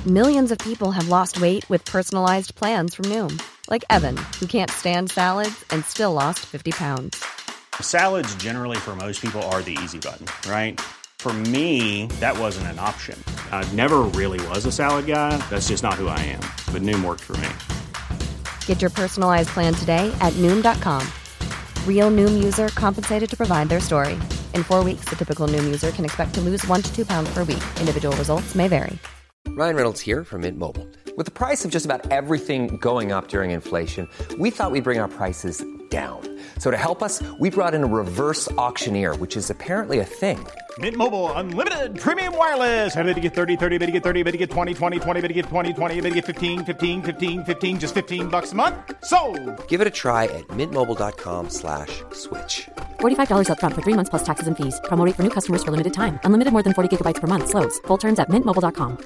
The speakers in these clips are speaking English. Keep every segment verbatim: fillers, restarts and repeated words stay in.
Millions of people have lost weight with personalized plans from Noom. Like Evan, who can't stand salads and still lost fifty pounds. Salads generally for most people are the easy button, right? For me, that wasn't an option. I never really was a salad guy. That's just not who I am. But Noom worked for me. Get your personalized plan today at Noom dot com. Real Noom user compensated to provide their story. In four weeks, the typical Noom user can expect to lose one to two pounds per week. Individual results may vary. Ryan Reynolds here from Mint Mobile. With the price of just about everything going up during inflation, we thought we'd bring our prices down. So to help us, we brought in a reverse auctioneer, which is apparently a thing. Mint Mobile Unlimited Premium Wireless. How to get thirty, thirty, how to get thirty, how to get twenty, twenty, twenty, how to get twenty, twenty, how to get fifteen, fifteen, fifteen, fifteen, just fifteen bucks a month? Sold! Give it a try at mintmobile.com slash switch. forty-five dollars up front for three months plus taxes and fees. Promo rate for new customers for limited time. Unlimited more than forty gigabytes per month. Slows full terms at mint mobile dot com.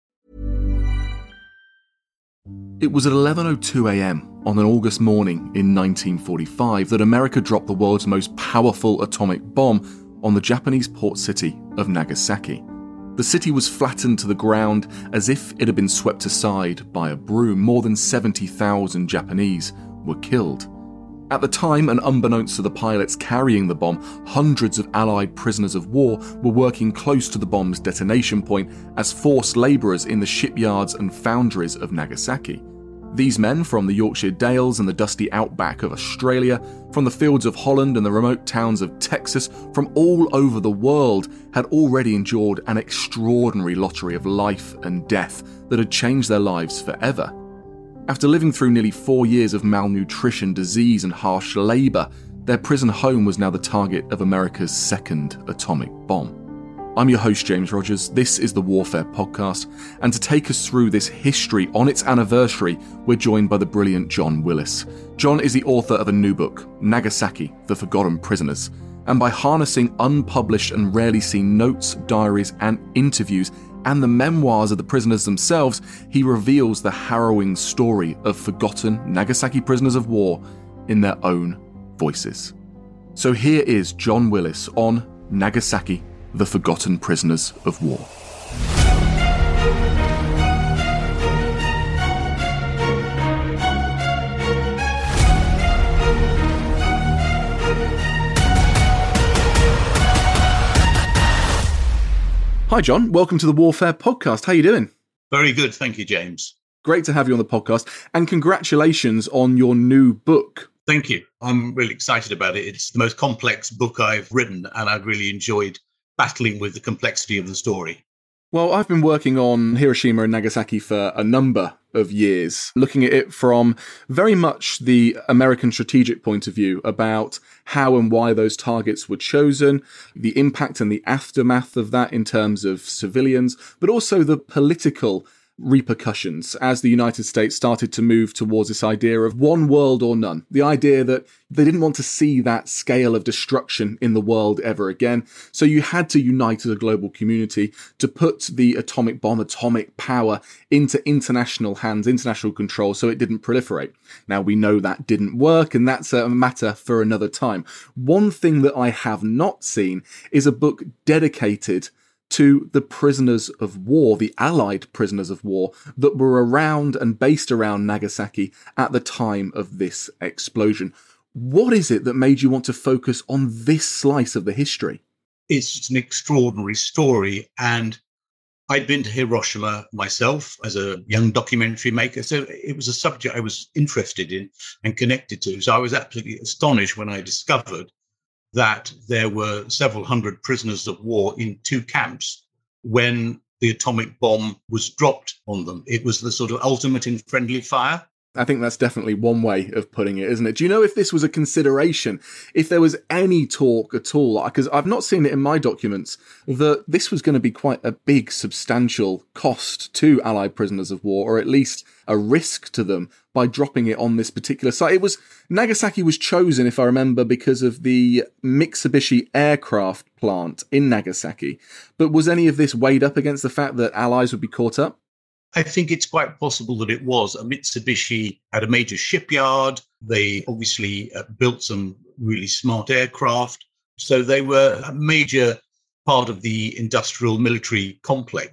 It was at eleven oh two a.m. on an August morning in nineteen forty-five that America dropped the world's most powerful atomic bomb on the Japanese port city of Nagasaki. The city was flattened to the ground as if it had been swept aside by a broom. More than seventy thousand Japanese were killed. At the time, and unbeknownst to the pilots carrying the bomb, hundreds of Allied prisoners of war were working close to the bomb's detonation point as forced labourers in the shipyards and foundries of Nagasaki. These men, from the Yorkshire Dales and the dusty outback of Australia, from the fields of Holland and the remote towns of Texas, from all over the world, had already endured an extraordinary lottery of life and death that had changed their lives forever. After living through nearly four years of malnutrition, disease and harsh labour, their prison home was now the target of America's second atomic bomb. I'm your host, James Rogers. This is the Warfare Podcast, and to take us through this history on its anniversary, we're joined by the brilliant John Willis. John is the author of a new book, Nagasaki, The Forgotten Prisoners, and by harnessing unpublished and rarely seen notes, diaries and interviews, and the memoirs of the prisoners themselves, he reveals the harrowing story of forgotten Nagasaki prisoners of war in their own voices. So here is John Willis on Nagasaki, The Forgotten Prisoners of War. Hi John, welcome to the Warfare Podcast. How are you doing? Very good, thank you, James. Great to have you on the podcast, and congratulations on your new book. Thank you. I'm really excited about it. It's the most complex book I've written, and I've really enjoyed battling with the complexity of the story. Well, I've been working on Hiroshima and Nagasaki for a number of years, looking at it from very much the American strategic point of view about how and why those targets were chosen, the impact and the aftermath of that in terms of civilians, but also the political repercussions as the United States started to move towards this idea of one world or none. The idea that they didn't want to see that scale of destruction in the world ever again. So you had to unite as a global community to put the atomic bomb, atomic power into international hands, international control, so it didn't proliferate. Now we know that didn't work, and that's a matter for another time. One thing that I have not seen is a book dedicated to the prisoners of war, the Allied prisoners of war that were around and based around Nagasaki at the time of this explosion. What is it that made you want to focus on this slice of the history? It's an extraordinary story, and I'd been to Hiroshima myself as a young documentary maker, so it was a subject I was interested in and connected to. So I was absolutely astonished when I discovered that there were several hundred prisoners of war in two camps when the atomic bomb was dropped on them. It was the sort of ultimate in friendly fire. I think that's definitely one way of putting it, isn't it? Do you know if this was a consideration, if there was any talk at all? Because I've not seen it in my documents, that this was going to be quite a big, substantial cost to Allied prisoners of war, or at least a risk to them by dropping it on this particular site. It was, Nagasaki was chosen, if I remember, because of the Mitsubishi aircraft plant in Nagasaki. But was any of this weighed up against the fact that Allies would be caught up? I think it's quite possible that it was. Mitsubishi had a major shipyard. They obviously uh, built some really smart aircraft. So they were a major part of the industrial military complex.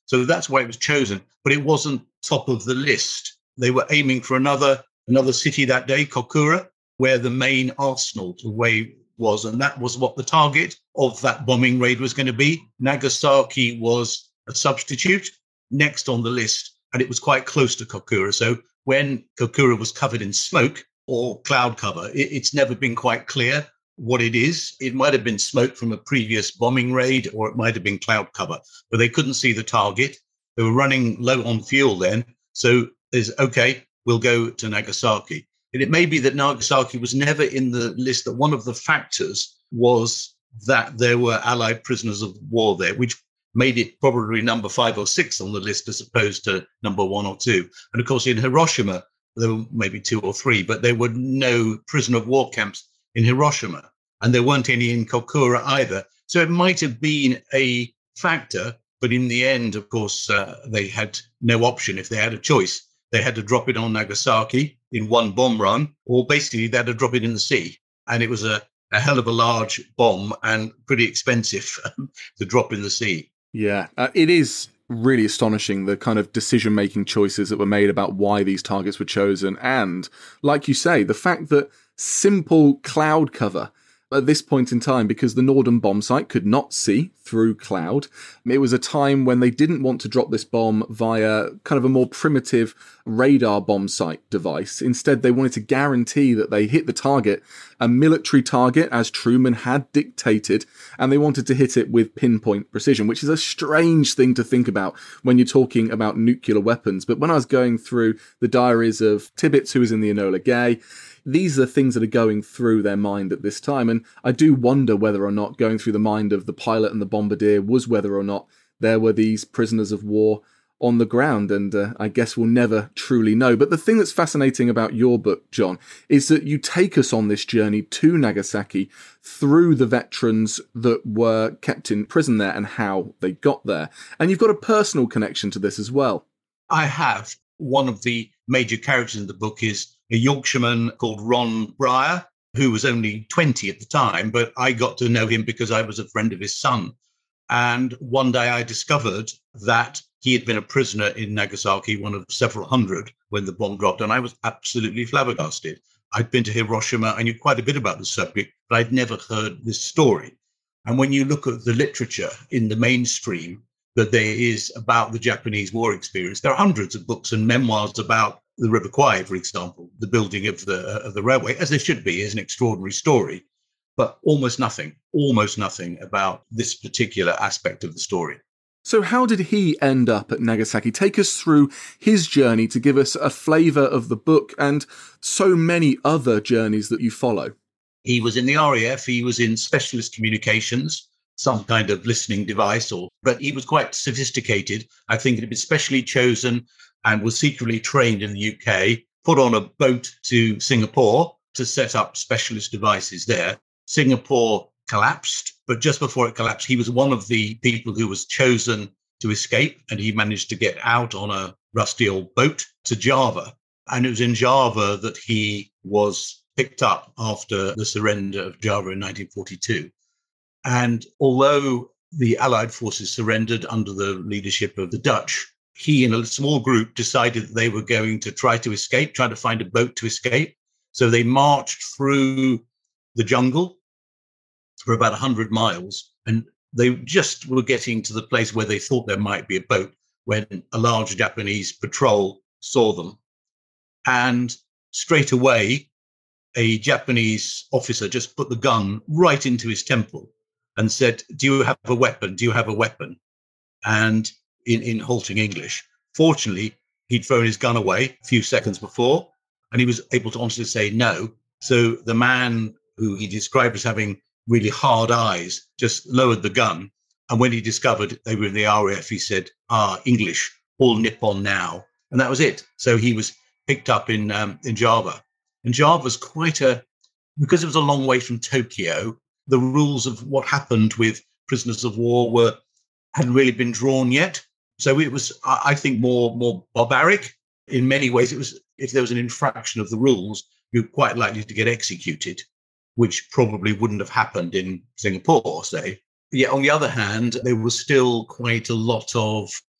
So that's why it was chosen. But it wasn't top of the list. They were aiming for another another city that day, Kokura, where the main arsenal away was. And that was what the target of that bombing raid was going to be. Nagasaki was a substitute next on the list, and it was quite close to Kokura. So when Kokura was covered in smoke or cloud cover, it, it's never been quite clear what it is. It might have been smoke from a previous bombing raid, or it might have been cloud cover, but they couldn't see the target. They were running low on fuel then. So there's, okay, we'll go to Nagasaki. And it may be that Nagasaki was never in the list, that one of the factors was that there were Allied prisoners of war there, which made it probably number five or six on the list as opposed to number one or two. And of course, in Hiroshima, there were maybe two or three, but there were no prisoner of war camps in Hiroshima, and there weren't any in Kokura either. So it might have been a factor, but in the end, of course, uh, they had no option. If they had a choice, they had to drop it on Nagasaki in one bomb run, or basically they had to drop it in the sea. And it was a, a hell of a large bomb and pretty expensive to drop in the sea. Yeah, uh, it is really astonishing, the kind of decision-making choices that were made about why these targets were chosen. And like you say, the fact that simple cloud cover at this point in time, because the Norden bomb site could not see through cloud. It was a time when they didn't want to drop this bomb via kind of a more primitive radar bomb site device. Instead, they wanted to guarantee that they hit the target, a military target, as Truman had dictated, and they wanted to hit it with pinpoint precision, which is a strange thing to think about when you're talking about nuclear weapons. But when I was going through the diaries of Tibbets, who was in the Enola Gay, these are things that are going through their mind at this time. And I do wonder whether or not going through the mind of the pilot and the bombardier was whether or not there were these prisoners of war on the ground. And uh, I guess we'll never truly know. But the thing that's fascinating about your book, John, is that you take us on this journey to Nagasaki through the veterans that were kept in prison there and how they got there. And you've got a personal connection to this as well. I have. One of the major characters in the book is a Yorkshireman called Ron Breyer, who was only twenty at the time, but I got to know him because I was a friend of his son. And one day I discovered that he had been a prisoner in Nagasaki, one of several hundred, when the bomb dropped, and I was absolutely flabbergasted. I'd been to Hiroshima, I knew quite a bit about the subject, but I'd never heard this story. And when you look at the literature in the mainstream that there is about the Japanese war experience, there are hundreds of books and memoirs about the River Kwai, for example. The building of the uh, of the railway, as there should be, is an extraordinary story, but almost nothing, almost nothing about this particular aspect of the story. So how did he end up at Nagasaki? Take us through his journey to give us a flavour of the book and so many other journeys that you follow. He was in the R A F, he was in specialist communications, some kind of listening device, or but he was quite sophisticated. I think he'd been specially chosen and was secretly trained in the U K, put on a boat to Singapore to set up specialist devices there. Singapore collapsed, but just before it collapsed, he was one of the people who was chosen to escape, and he managed to get out on a rusty old boat to Java. And it was in Java that he was picked up after the surrender of Java in nineteen forty-two. And although the Allied forces surrendered under the leadership of the Dutch, he and a small group decided that they were going to try to escape, try to find a boat to escape. So they marched through the jungle for about one hundred miles, and they just were getting to the place where they thought there might be a boat when a large Japanese patrol saw them. And straight away, a Japanese officer just put the gun right into his temple and said, "Do you have a weapon? Do you have a weapon?" And in, in halting English. Fortunately, he'd thrown his gun away a few seconds before, and he was able to honestly say no. So the man who he described as having really hard eyes just lowered the gun. And when he discovered they were in the R A F, he said, "Ah, English, all Nippon now." And that was it. So he was picked up in um, in Java. And Java was quite a, because it was a long way from Tokyo, the rules of what happened with prisoners of war were hadn't really been drawn yet. So it was, I think, more more barbaric. In many ways, it was, if there was an infraction of the rules, you're quite likely to get executed, which probably wouldn't have happened in Singapore, say. Yet on the other hand, there was still quite a lot of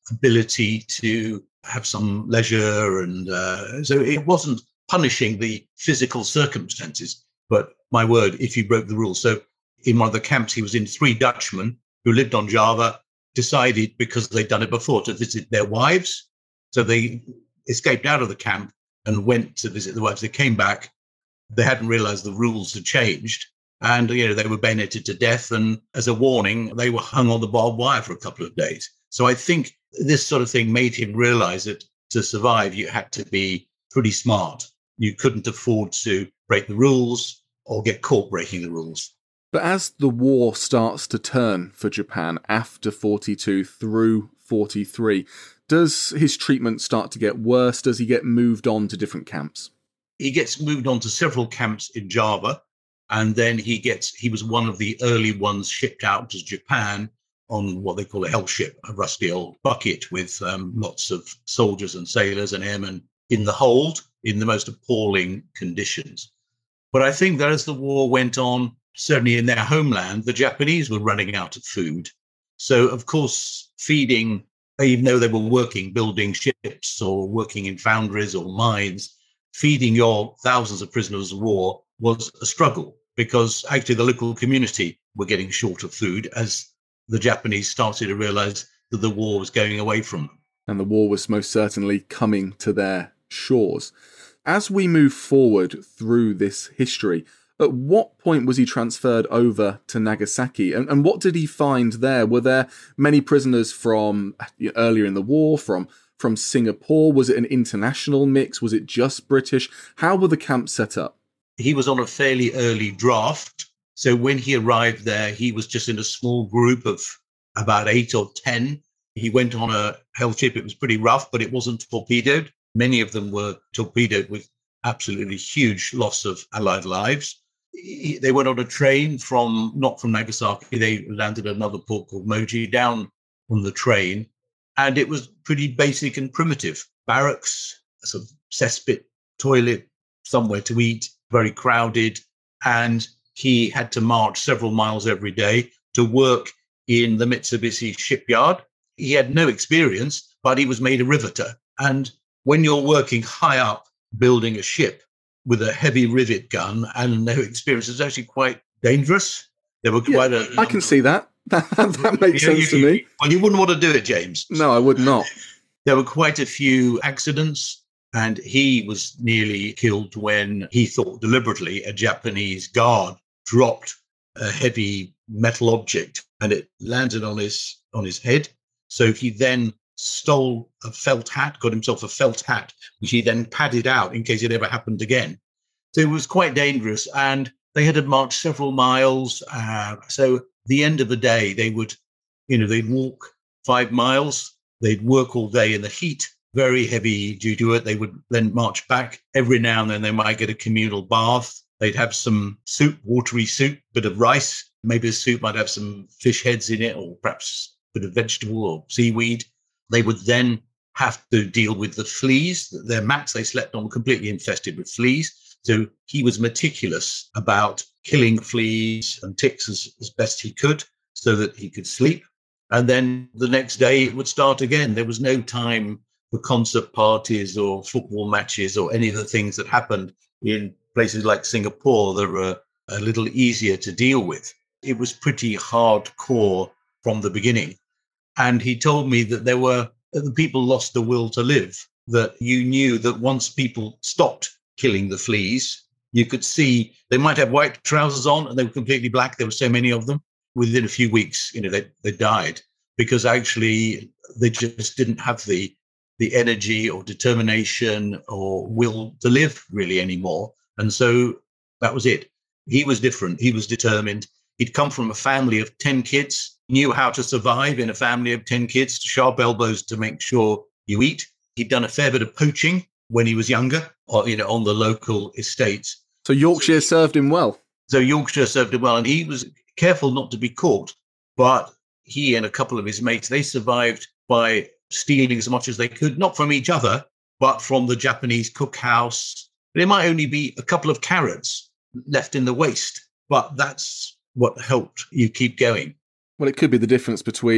ability to have some leisure. And uh, so it wasn't punishing the physical circumstances, but my word, if you broke the rules. So in one of the camps he was in, three Dutchmen who lived on Java decided, because they'd done it before, to visit their wives. So they escaped out of the camp and went to visit the wives. They came back. They hadn't realized the rules had changed. And, you know, they were bayoneted to death. And as a warning, they were hung on the barbed wire for a couple of days. So I think this sort of thing made him realize that to survive, you had to be pretty smart. You couldn't afford to break the rules or get caught breaking the rules. But as the war starts to turn for Japan after forty-two through forty-three, does his treatment start to get worse? Does he get moved on to different camps? He gets moved on to several camps in Java, and then he gets he was one of the early ones shipped out to Japan on what they call a hell ship, a rusty old bucket with um, lots of soldiers and sailors and airmen in the hold in the most appalling conditions. But I think that as the war went on, certainly in their homeland, the Japanese were running out of food. So, of course, feeding, even though they were working, building ships or working in foundries or mines, feeding your thousands of prisoners of war was a struggle, because actually the local community were getting short of food as the Japanese started to realize that the war was going away from them. And the war was most certainly coming to their shores. As we move forward through this history, at what point was he transferred over to Nagasaki? And, and what did he find there? Were there many prisoners from you know, earlier in the war, from, from Singapore? Was it an international mix? Was it just British? How were the camps set up? He was on a fairly early draft. So when he arrived there, he was just in a small group of about eight or ten. He went on a hell ship. It was pretty rough, but it wasn't torpedoed. Many of them were torpedoed with absolutely huge loss of Allied lives. They went on a train from, not from Nagasaki, they landed at another port called Moji, down on the train. And it was pretty basic and primitive. Barracks, a sort of cesspit, toilet, somewhere to eat, very crowded. And he had to march several miles every day to work in the Mitsubishi shipyard. He had no experience, but he was made a riveter. And when you're working high up building a ship with a heavy rivet gun and no experience, it's actually quite dangerous. There were quite yeah, a... I can see that. That, that makes you know, sense you, to me. Well, you wouldn't want to do it, James. No, I would not. There were quite a few accidents, and he was nearly killed when he thought deliberately a Japanese guard dropped a heavy metal object and it landed on his on his head. So he then stole a felt hat, got himself a felt hat, which he then padded out in case it ever happened again. So it was quite dangerous, and they had to march several miles. Uh, so the end of the day, they would, you know, they'd walk five miles, they'd work all day in the heat, very heavy due to it. They would then march back. Every now and then they might get a communal bath. They'd have some soup, watery soup, bit of rice. Maybe the soup might have some fish heads in it, or perhaps a bit of vegetable or seaweed. They would then have to deal with the fleas. Their mats they slept on were completely infested with fleas. So he was meticulous about killing fleas and ticks as, as best he could so that he could sleep. And then the next day it would start again. There was no time for concert parties or football matches or any of the things that happened in places like Singapore that were a little easier to deal with. It was pretty hardcore from the beginning. And he told me that there were, the people lost the will to live, that you knew that once people stopped killing the fleas, you could see they might have white trousers on and they were completely black. There were so many of them. Within a few weeks, you know, they, they died because actually they just didn't have the, the energy or determination or will to live really anymore. And so that was it. He was different. He was determined. He'd come from a family of ten kids, knew how to survive in a family of ten kids, sharp elbows to make sure you eat. He'd done a fair bit of poaching when he was younger, or, you know, on the local estates. So Yorkshire so, served him well. So Yorkshire served him well, and he was careful not to be caught. But he and a couple of his mates, they survived by stealing as much as they could, not from each other, but from the Japanese cookhouse. There might only be a couple of carrots left in the waste, but that's what helped you keep going. Well, it could be the difference between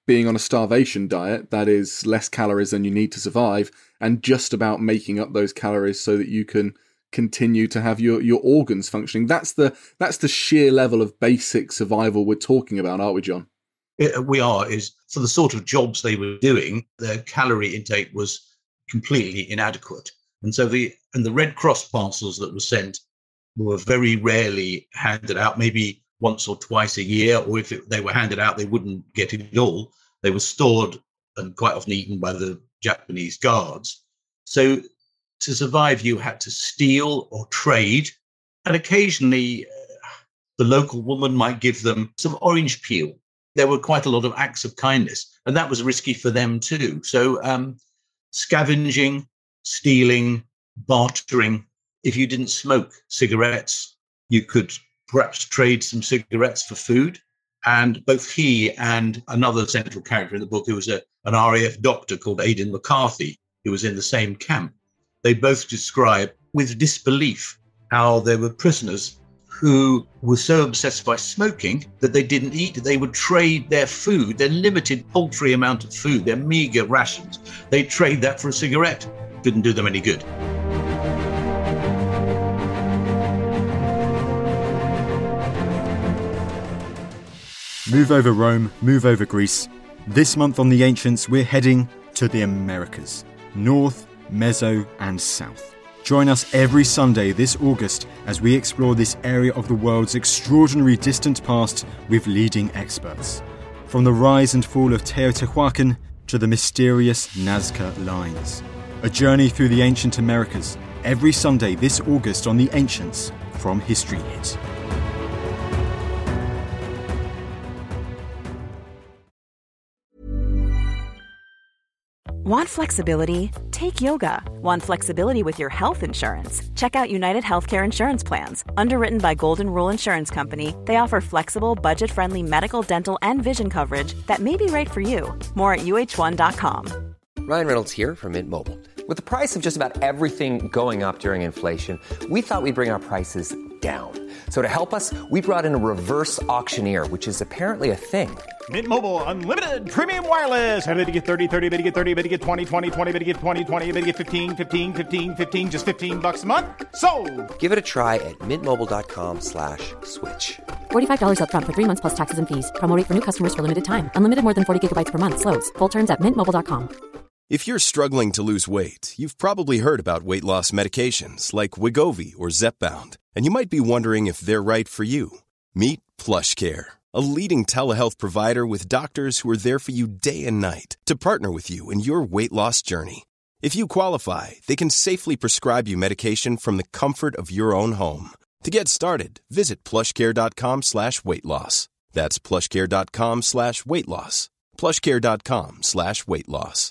being on a starvation diet that is less calories than you need to survive, and just about making up those calories so that you can continue to have your, your organs functioning. That's the that's the sheer level of basic survival we're talking about, aren't we, John? It, we are, is for the sort of jobs they were doing, their calorie intake was completely inadequate. And so the and the Red Cross parcels that were sent were very rarely handed out, maybe once or twice a year, or if it, they were handed out, they wouldn't get it all. They were stored and quite often eaten by the Japanese guards. So to survive, you had to steal or trade, and occasionally uh, the local woman might give them some orange peel. There were quite a lot of acts of kindness, and that was risky for them too. So um, scavenging, stealing, bartering. If you didn't smoke cigarettes, you could perhaps trade some cigarettes for food. And both he and another central character in the book, who was a, an R A F doctor called Aidan McCarthy, who was in the same camp, they both describe with disbelief how there were prisoners who were so obsessed by smoking that they didn't eat. They would trade their food, their limited paltry amount of food, their meager rations. They'd trade that for a cigarette. Didn't do them any good. Move over Rome, move over Greece. This month on The Ancients, we're heading to the Americas, North, Meso and South. Join us every Sunday this August as we explore this area of the world's extraordinary distant past with leading experts. From the rise and fall of Teotihuacan to the mysterious Nazca Lines. A journey through the ancient Americas, every Sunday this August on The Ancients from History Hit. Want flexibility? Take yoga. Want flexibility with your health insurance? Check out United Healthcare Insurance Plans. Underwritten by Golden Rule Insurance Company, they offer flexible, budget-friendly medical, dental, and vision coverage that may be right for you. More at U H one dot com. Ryan Reynolds here from Mint Mobile. With the price of just about everything going up during inflation, we thought we'd bring our prices down. So to help us, we brought in a reverse auctioneer, which is apparently a thing. Mint Mobile Unlimited Premium Wireless. How to get thirty, thirty, how to get thirty, how to get twenty, twenty, twenty, how to get twenty, twenty, how to get fifteen, fifteen, fifteen, fifteen, just fifteen bucks a month? Sold! Give it a try at mintmobile.com slash switch. forty-five dollars up front for three months plus taxes and fees. Promo rate for new customers for limited time. Unlimited more than forty gigabytes per month. Slows full terms at mint mobile dot com. If you're struggling to lose weight, you've probably heard about weight loss medications like Wegovy or Zepbound, and you might be wondering if they're right for you. Meet PlushCare, a leading telehealth provider with doctors who are there for you day and night to partner with you in your weight loss journey. If you qualify, they can safely prescribe you medication from the comfort of your own home. To get started, visit plushcare.com slash weight loss. That's plushcare.com slash weight loss. plushcare.com slash weight loss.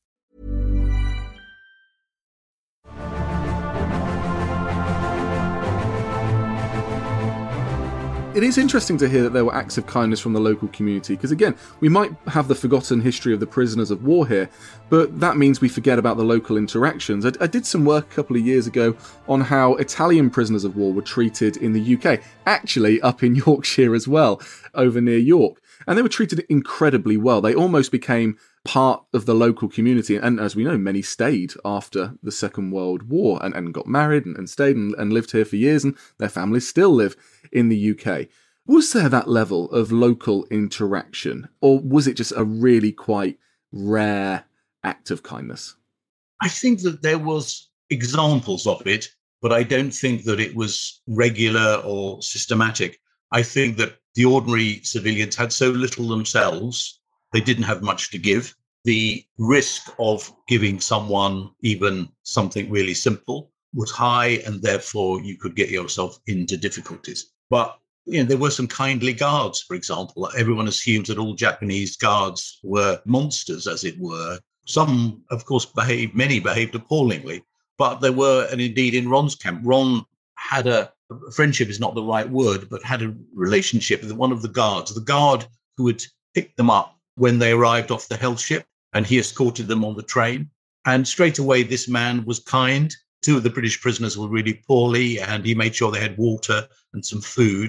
It is interesting to hear that there were acts of kindness from the local community, because again, we might have the forgotten history of the prisoners of war here, but that means we forget about the local interactions. I, I did some work a couple of years ago on how Italian prisoners of war were treated in the U K, actually up in Yorkshire as well, over near York, and they were treated incredibly well. They almost became part of the local community, and as we know, many stayed after the Second World War and, and got married and, and stayed and, and lived here for years, and their families still live in the U K. Was there that level of local interaction, or was it just a really quite rare act of kindness? I think that there was examples of it, but I don't think that it was regular or systematic. I think that the ordinary civilians had so little themselves, they didn't have much to give. The risk of giving someone even something really simple was high, and therefore you could get yourself into difficulties. But you know, there were some kindly guards, for example. Everyone assumes that all Japanese guards were monsters, as it were. Some, of course, behaved, many behaved appallingly. But there were, and indeed in Ron's camp, Ron had a, friendship is not the right word, but had a relationship with one of the guards, the guard who had picked them up when they arrived off the health ship, and he escorted them on the train. And straight away, this man was kind. Two of the British prisoners were really poorly, and he made sure they had water and some food.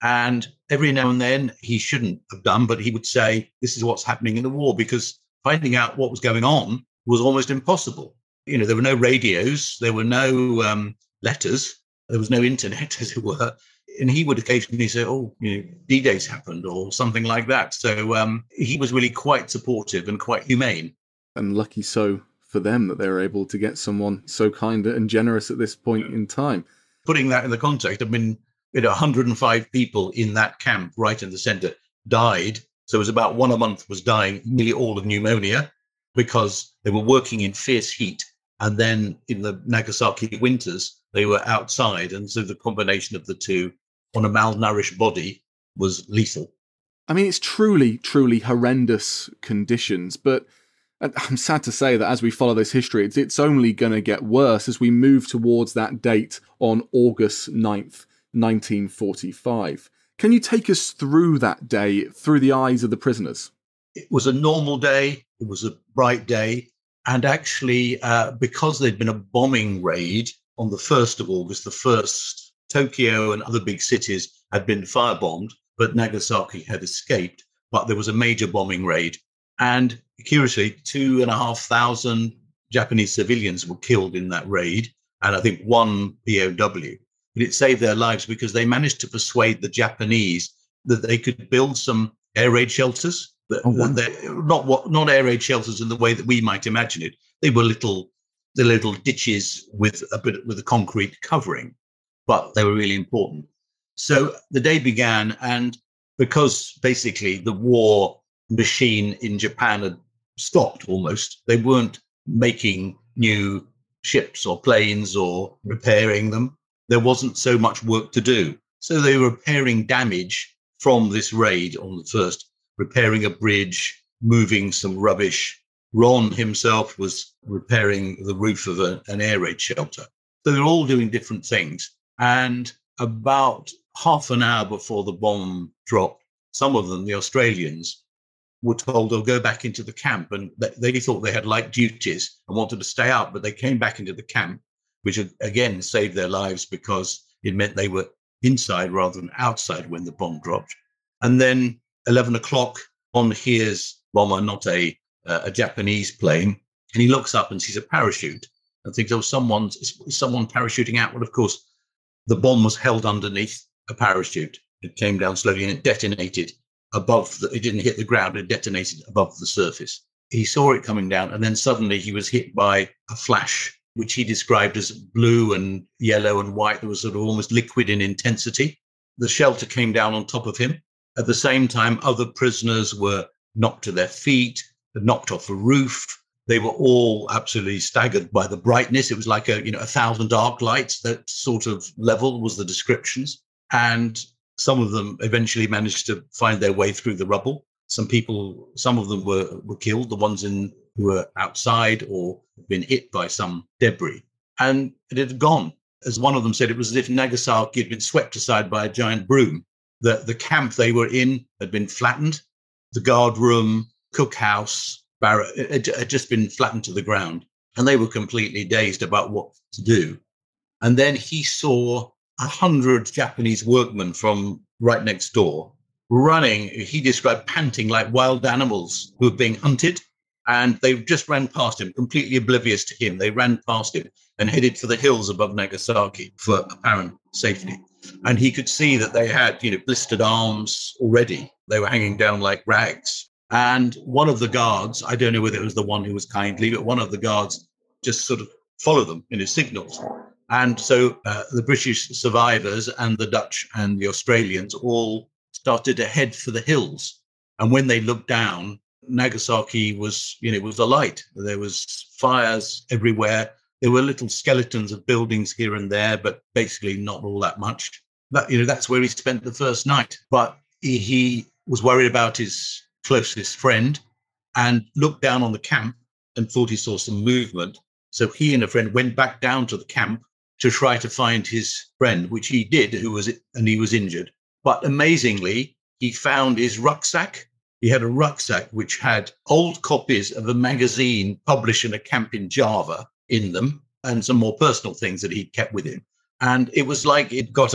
And every now and then he shouldn't have done, but he would say, this is what's happening in the war, because finding out what was going on was almost impossible. You know, there were no radios, there were no um, letters, there was no internet, as it were. And he would occasionally say, oh, you know, D-Day's happened or something like that. So um, he was really quite supportive and quite humane. And lucky so for them that they were able to get someone so kind and generous at this point in time. Putting that in the context, I mean, you know, one hundred five people in that camp right in the center died. So it was about one a month was dying, nearly all of pneumonia, because they were working in fierce heat. And then in the Nagasaki winters, they were outside. And so the combination of the two on a malnourished body was lethal. I mean, it's truly, truly horrendous conditions. But I'm sad to say that as we follow this history, it's, it's only going to get worse as we move towards that date on August ninth, nineteen forty-five. Can you take us through that day, through the eyes of the prisoners? It was a normal day. It was a bright day. And actually, uh, because there'd been a bombing raid on the first of August, the first, Tokyo and other big cities had been firebombed, but Nagasaki had escaped. But there was a major bombing raid. And curiously, two and a half thousand Japanese civilians were killed in that raid, and I think one P O W. But it saved their lives because they managed to persuade the Japanese that they could build some air raid shelters. That, oh, wow. that not what not air raid shelters in the way that we might imagine it. They were little, the little ditches with a bit with a concrete covering, but they were really important. So the day began, and because basically the war machine in Japan had stopped almost, they weren't making new ships or planes or repairing them. There wasn't so much work to do. So they were repairing damage from this raid on the first, repairing a bridge, moving some rubbish. Ron himself was repairing the roof of a, an air raid shelter. So they're all doing different things. And about half an hour before the bomb dropped, some of them, the Australians, were told they'll go back into the camp. And they thought they had light duties and wanted to stay out, but they came back into the camp, which again saved their lives because it meant they were inside rather than outside when the bomb dropped. And then eleven o'clock, on hears bomber, not a, uh, a Japanese plane, and he looks up and sees a parachute and thinks, oh, someone's, is someone parachuting out? Well, of course, the bomb was held underneath a parachute. It came down slowly and it detonated above, the, it didn't hit the ground, it detonated above the surface. He saw it coming down, and then suddenly he was hit by a flash, which he described as blue and yellow and white. It was sort of almost liquid in intensity. The shelter came down on top of him. At the same time, other prisoners were knocked to their feet, knocked off a roof. They were all absolutely staggered by the brightness. It was like a, you know, a thousand arc lights. That sort of level was the descriptions. And some of them eventually managed to find their way through the rubble. Some people, some of them were, were killed, the ones in who were outside or had been hit by some debris. And it had gone. As one of them said, it was as if Nagasaki had been swept aside by a giant broom. The, the camp they were in had been flattened. The guard room, cookhouse, barrack, it had just been flattened to the ground. And they were completely dazed about what to do. And then he saw a hundred Japanese workmen from right next door running, he described panting like wild animals who were being hunted. And they just ran past him, completely oblivious to him. They ran past him and headed for the hills above Nagasaki for apparent safety. And he could see that they had, you know, blistered arms already. They were hanging down like rags. And one of the guards, I don't know whether it was the one who was kindly, but one of the guards just sort of followed them in his signals. And so uh, the British survivors and the Dutch and the Australians all started to head for the hills. And when they looked down, Nagasaki was, you know, was alight. There was fires everywhere. There were little skeletons of buildings here and there, but basically not all that much. That, you know, that's where he spent the first night. But he, he was worried about his closest friend and looked down on the camp and thought he saw some movement. So he and a friend went back down to the camp to try to find his friend, which he did, who was, and he was injured. But amazingly, he found his rucksack. He had a rucksack which had old copies of a magazine published in a camp in Java in them and some more personal things that he'd kept with him. And it was like it got a,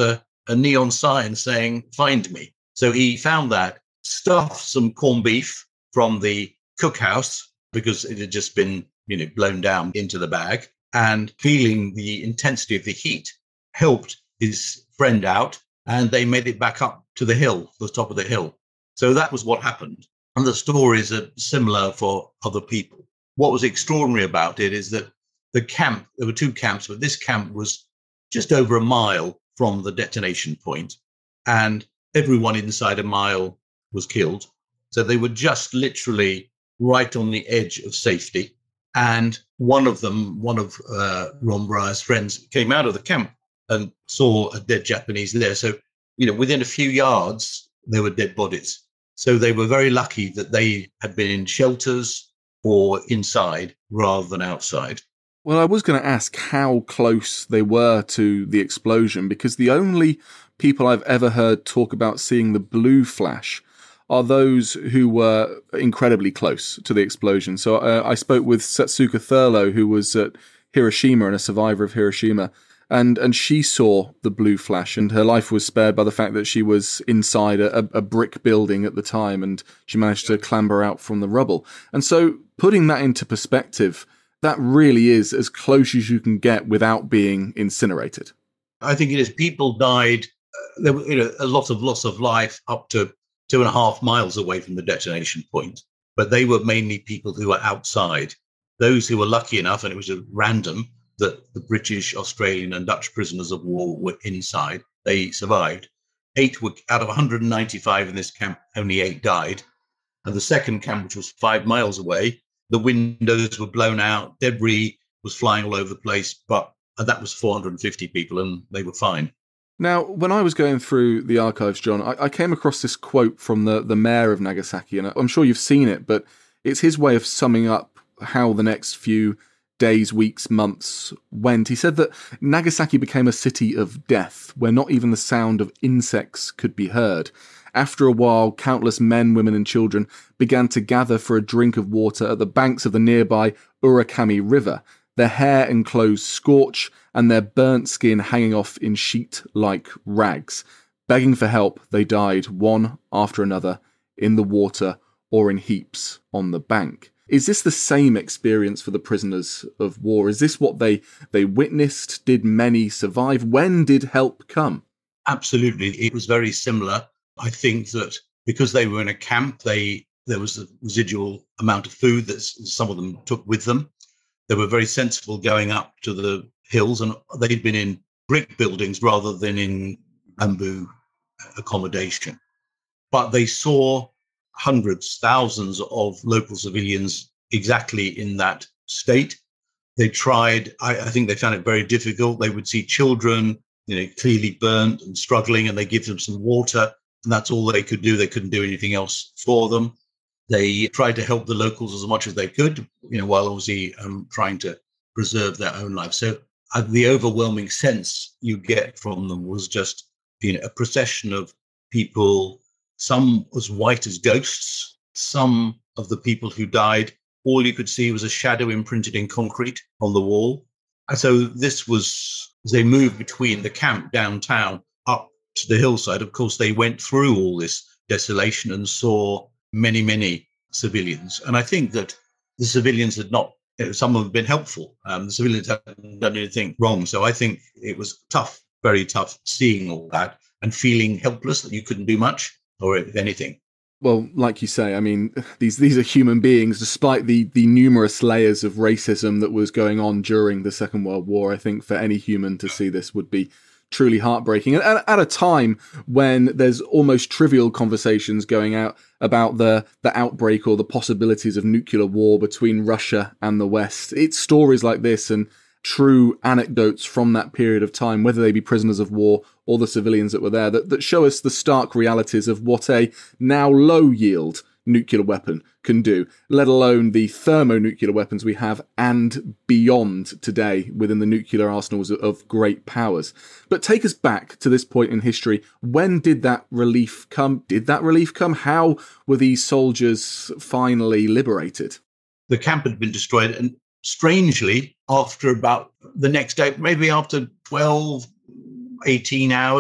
a neon sign saying, "Find me." So he found that, stuffed some corned beef from the cookhouse because it had just been, you know, blown down into the bag, and feeling the intensity of the heat, helped his friend out, and they made it back up to the hill, the top of the hill. So that was what happened. And the stories are similar for other people. What was extraordinary about it is that the camp, there were two camps, but this camp was just over a mile from the detonation point, and everyone inside a mile was killed. So they were just literally right on the edge of safety. And one of them, one of uh, Ron Breyer's friends, came out of the camp and saw a dead Japanese there. So, you know, within a few yards, there were dead bodies. So they were very lucky that they had been in shelters or inside rather than outside. Well, I was going to ask how close they were to the explosion, because the only people I've ever heard talk about seeing the blue flash are those who were incredibly close to the explosion. So uh, I spoke with Satsuka Thurlow, who was at Hiroshima and a survivor of Hiroshima, and, and she saw the blue flash, and her life was spared by the fact that she was inside a, a brick building at the time, and she managed to clamber out from the rubble. And so putting that into perspective, that really is as close as you can get without being incinerated. I think it is. People died. Uh, there was, you know, a lot of loss of life up to two and a half miles away from the detonation point, but they were mainly people who were outside. Those who were lucky enough, and it was a random, that the British, Australian, and Dutch prisoners of war were inside. They survived. Eight were out of one hundred ninety-five in this camp. Only eight died. And the second camp, which was five miles away, the windows were blown out, debris was flying all over the place, but that was four hundred fifty people, and they were fine. Now, when I was going through the archives, John, I, I came across this quote from the, the mayor of Nagasaki, and I'm sure you've seen it, but it's his way of summing up how the next few days, weeks, months went. He said that Nagasaki became a city of death, where not even the sound of insects could be heard. After a while, countless men, women and children began to gather for a drink of water at the banks of the nearby Urakami River, their hair and clothes scorched and their burnt skin hanging off in sheet-like rags. Begging for help, they died one after another in the water or in heaps on the bank. Is this the same experience for the prisoners of war? Is this what they, they witnessed? Did many survive? When did help come? Absolutely. It was very similar. I think that because they were in a camp, they there was a residual amount of food that some of them took with them. They were very sensible going up to the hills, and they'd been in brick buildings rather than in bamboo accommodation. But they saw hundreds, thousands of local civilians exactly in that state. They tried, I, I think they found it very difficult. They would see children, you know, clearly burnt and struggling, and they give them some water. And that's all they could do. They couldn't do anything else for them. They tried to help the locals as much as they could, you know, while obviously um, trying to preserve their own lives. So uh, the overwhelming sense you get from them was just, you know, a procession of people, some as white as ghosts, some of the people who died, all you could see was a shadow imprinted in concrete on the wall. And so this was, as they moved between the camp downtown up to the hillside, of course, they went through all this desolation and saw many, many civilians. And I think that the civilians had not, you know, some have been helpful. Um, the civilians hadn't done anything wrong. So I think it was tough, very tough seeing all that and feeling helpless that you couldn't do much or if anything. Well, like you say, I mean, these these are human beings, despite the, the numerous layers of racism that was going on during the Second World War. I think for any human to see this would be truly heartbreaking. And at, at a time when there's almost trivial conversations going out about the, the outbreak or the possibilities of nuclear war between Russia and the West, it's stories like this and true anecdotes from that period of time, whether they be prisoners of war or the civilians that were there, that, that show us the stark realities of what a now low-yield nuclear weapon can do, let alone the thermonuclear weapons we have and beyond today within the nuclear arsenals of great powers. But take us back to this point in history. When did that relief come? Did that relief come? How were these soldiers finally liberated? The camp had been destroyed, and strangely, after about the next day, maybe after twelve, eighteen hours,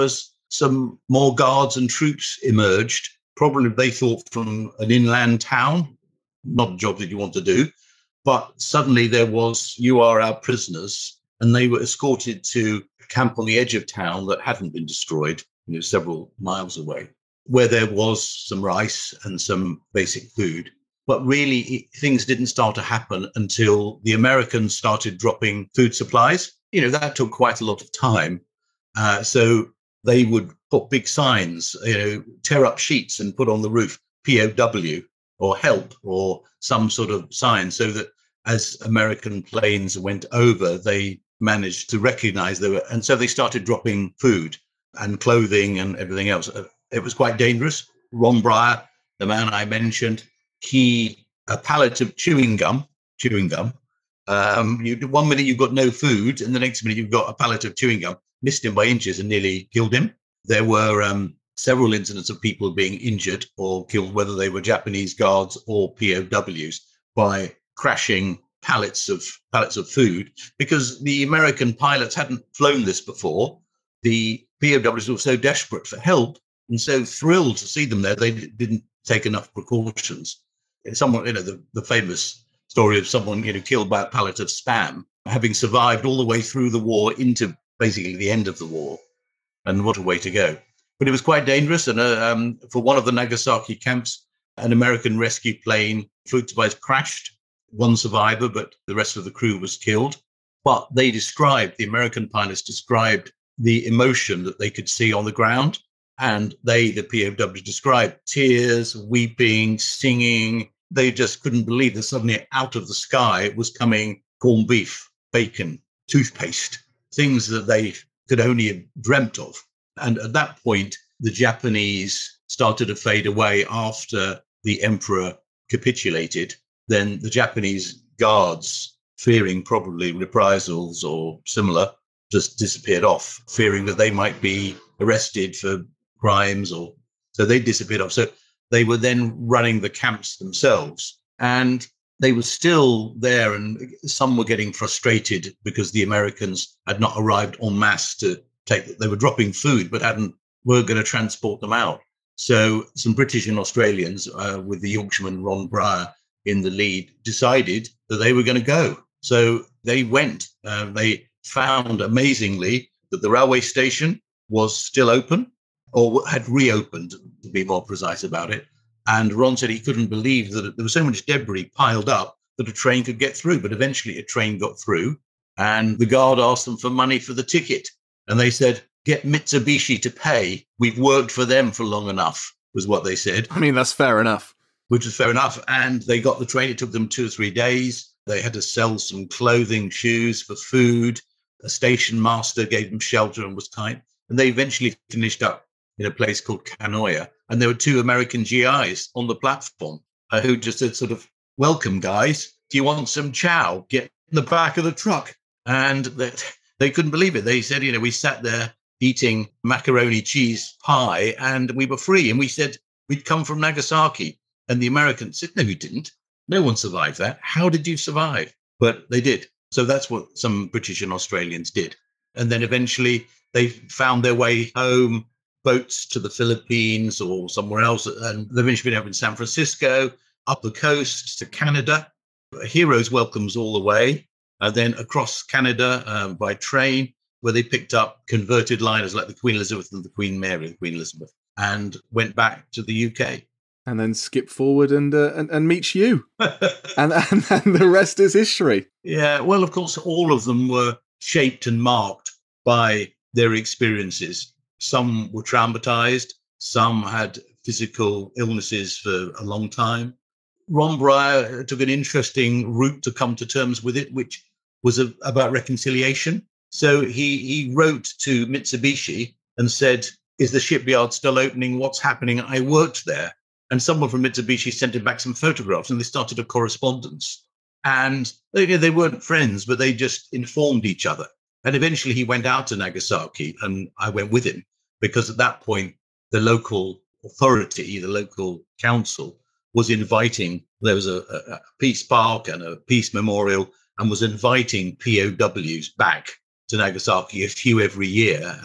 some more guards and troops emerged. Probably they thought from an inland town, not a job that you want to do. But suddenly there was, you are our prisoners. And they were escorted to a camp on the edge of town that hadn't been destroyed, you know, several miles away, where there was some rice and some basic food. But really, it, things didn't start to happen until the Americans started dropping food supplies. You know, that took quite a lot of time. Uh, so they would put big signs, you know, tear up sheets and put on the roof, P O W or help or some sort of sign, so that as American planes went over, they managed to recognize they were. And so they started dropping food and clothing and everything else. It was quite dangerous. Ron Breyer, the man I mentioned, he, a pallet of chewing gum, chewing gum. Um, you, one minute you've got no food, and the next minute you've got a pallet of chewing gum, missed him by inches and nearly killed him. There were um, several incidents of people being injured or killed, whether they were Japanese guards or P O Ws, by crashing pallets of pallets of food, because the American pilots hadn't flown this before. The P O Ws were so desperate for help and so thrilled to see them there, they didn't take enough precautions. Someone, you know, the, the famous story of someone, you know, killed by a pallet of Spam, having survived all the way through the war into basically the end of the war. And what a way to go. But it was quite dangerous. And uh, um, for one of the Nagasaki camps, an American rescue plane, food supplies crashed. One survivor, but the rest of the crew was killed. But they described, the American pilots described the emotion that they could see on the ground. And they, the P O W, described tears, weeping, singing. They just couldn't believe that suddenly out of the sky was coming corned beef, bacon, toothpaste, things that they could only have dreamt of. And at that point, the Japanese started to fade away after the emperor capitulated. Then the Japanese guards, fearing probably reprisals or similar, just disappeared off, fearing that they might be arrested for crimes, or so they disappeared off. So they were then running the camps themselves, and they were still there, and some were getting frustrated because the Americans had not arrived en masse to take, they were dropping food, but hadn't, weren't going to transport them out. So some British and Australians, uh, with the Yorkshireman Ron Breyer in the lead, decided that they were going to go. So they went. Uh, they found, amazingly, that the railway station was still open, or had reopened, to be more precise about it. And Ron said he couldn't believe that there was so much debris piled up that a train could get through. But eventually a train got through, and the guard asked them for money for the ticket. And they said, get Mitsubishi to pay. We've worked for them for long enough, was what they said. I mean, that's fair enough. Which is fair enough. And they got the train. It took them two or three days. They had to sell some clothing, shoes for food. A station master gave them shelter and was kind. And they eventually finished up in a place called Kanoya. And there were two American G Is on the platform uh, who just said sort of, welcome, guys. Do you want some chow? Get in the back of the truck. And that they couldn't believe it. They said, you know, we sat there eating macaroni cheese pie and we were free. And we said, we'd come from Nagasaki. And the Americans said, no, you didn't. No one survived that. How did you survive? But they did. So that's what some British and Australians did. And then eventually they found their way home, boats to the Philippines or somewhere else. And they've eventually been up in San Francisco, up the coast to Canada. Heroes welcomes all the way. And then across Canada um, by train, where they picked up converted liners like the Queen Elizabeth and the Queen Mary, Queen Elizabeth, and went back to the U K. And then skip forward and uh, and, and meet you. and, and and the rest is history. Yeah, well, of course, all of them were shaped and marked by their experiences. Some were traumatized. Some had physical illnesses for a long time. Ron Breyer took an interesting route to come to terms with it, which was a, about reconciliation. So he, he wrote to Mitsubishi and said, is the shipyard still opening? What's happening? I worked there. And someone from Mitsubishi sent him back some photographs, and they started a correspondence. And they, they weren't friends, but they just informed each other. And eventually he went out to Nagasaki, and I went with him, because at that point, the local authority, the local council, was inviting, there was a, a peace park and a peace memorial, and was inviting P O Ws back to Nagasaki, a few every year. And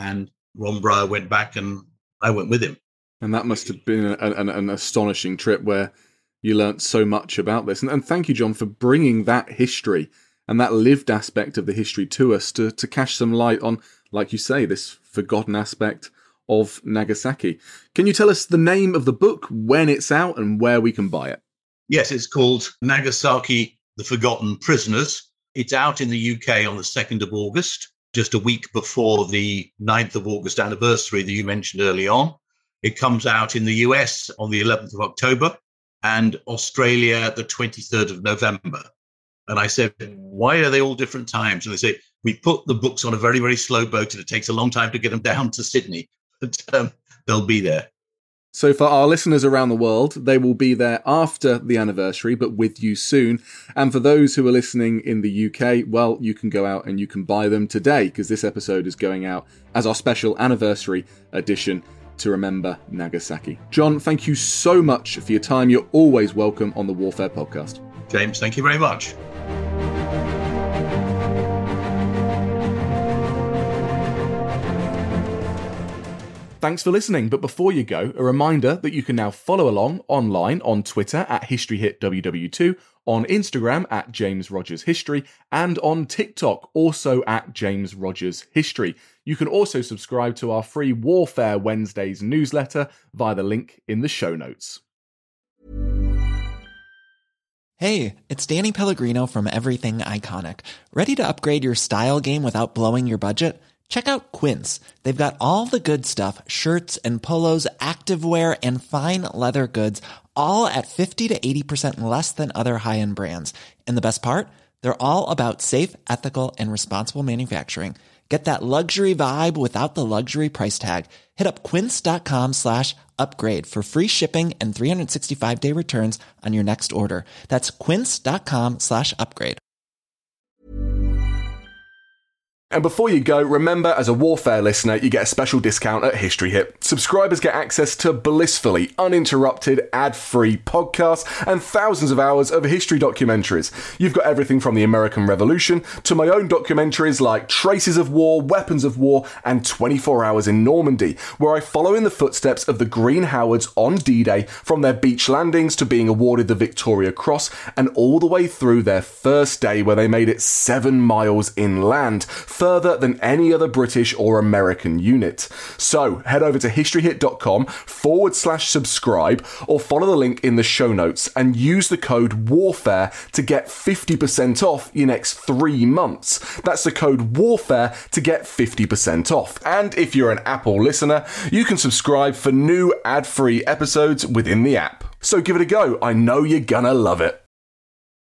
Ron Breyer went back and I went with him. And that must have been an, an, an astonishing trip where you learnt so much about this. And, and thank you, John, for bringing that history and that lived aspect of the history to us to, to cast some light on, like you say, this forgotten aspect of Nagasaki. Can you tell us the name of the book, when it's out, and where we can buy it? Yes, it's called Nagasaki, The Forgotten Prisoners. It's out in the U K on the second of August, just a week before the ninth of August anniversary that you mentioned early on. It comes out in the U S on the eleventh of October and Australia the twenty-third of November. And I said, why are they all different times? And they say, we put the books on a very, very slow boat and it takes a long time to get them down to Sydney. But um, they'll be there. So for our listeners around the world, they will be there after the anniversary, but with you soon. And for those who are listening in the U K, well, you can go out and you can buy them today, because this episode is going out as our special anniversary edition to remember Nagasaki. John, thank you so much for your time. You're always welcome on the Warfare Podcast. James, thank you very much. Thanks for listening, but before you go, a reminder that you can now follow along online on Twitter at History Hit W W two, on Instagram at James Rogers History, and on TikTok also at James Rogers History. You can also subscribe to our free Warfare Wednesdays newsletter via the link in the show notes. Hey, it's Danny Pellegrino from Everything Iconic. Ready to upgrade your style game without blowing your budget? Check out Quince. They've got all the good stuff, shirts and polos, activewear, and fine leather goods, all at fifty to eighty percent less than other high-end brands. And the best part? They're all about safe, ethical, and responsible manufacturing. Get that luxury vibe without the luxury price tag. Hit up quince.com slash upgrade for free shipping and three sixty-five day returns on your next order. That's quince.com slash upgrade. And before you go, remember, as a Warfare listener, you get a special discount at History Hit. Subscribers get access to blissfully uninterrupted, ad-free podcasts and thousands of hours of history documentaries. You've got everything from the American Revolution to my own documentaries like Traces of War, Weapons of War, and twenty-four hours in Normandy, where I follow in the footsteps of the Green Howards on D-Day, from their beach landings to being awarded the Victoria Cross, and all the way through their first day where they made it seven miles inland, further than any other British or American unit. So head over to historyhit.com forward slash subscribe or follow the link in the show notes and use the code WARFARE to get fifty percent off your next three months. That's the code WARFARE to get fifty percent off. And if you're an Apple listener, you can subscribe for new ad-free episodes within the app. So give it a go. I know you're gonna love it.